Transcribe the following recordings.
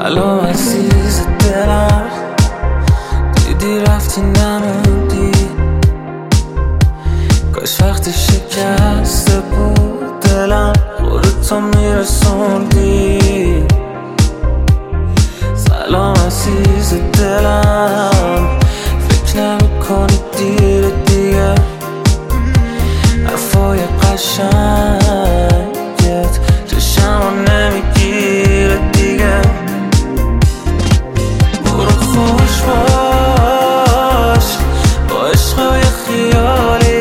سلام عزیز دلم، دیدی رفتی نموندی. کاش وقتی شکسته بود دلم خودتو میرسوندی. سلام عزیز دلم، فکر نمیکنی دیر دیگه حرفای قشنگت چشمو نمیگیره دیگه. برو خوش باش با عشقای خیالی،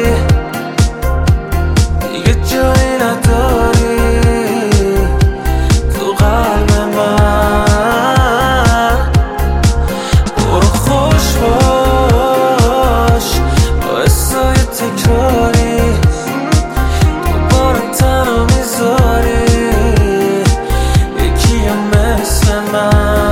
دیگه جایی نداری تو قلب من. برو خوش باش با حسای تکراری، دوباره تنها میذاری یکی مثل من.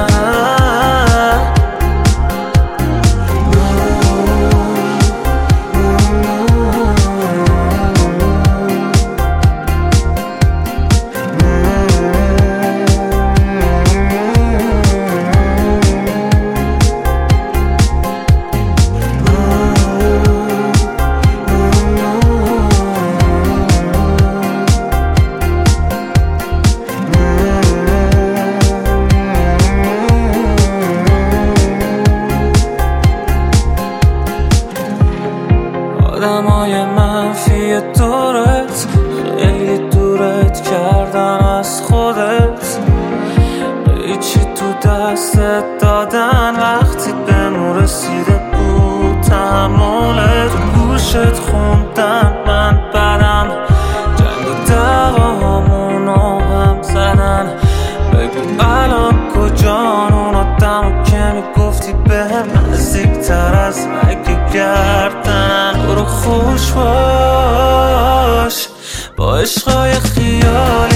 آدمای منفی دورت خیلی دورت کردن از خودت، هیچی تو دستت دادن وقتی بهمون رسیده بود تحملت. گوشت خوندن من بدم، جنگ و دعوامونو هم زدن. بگو الان کجان اون آدمو که میگفتی بهم نزدیکتر از رگ گردن. برو خوش باش با عشقای خیالی،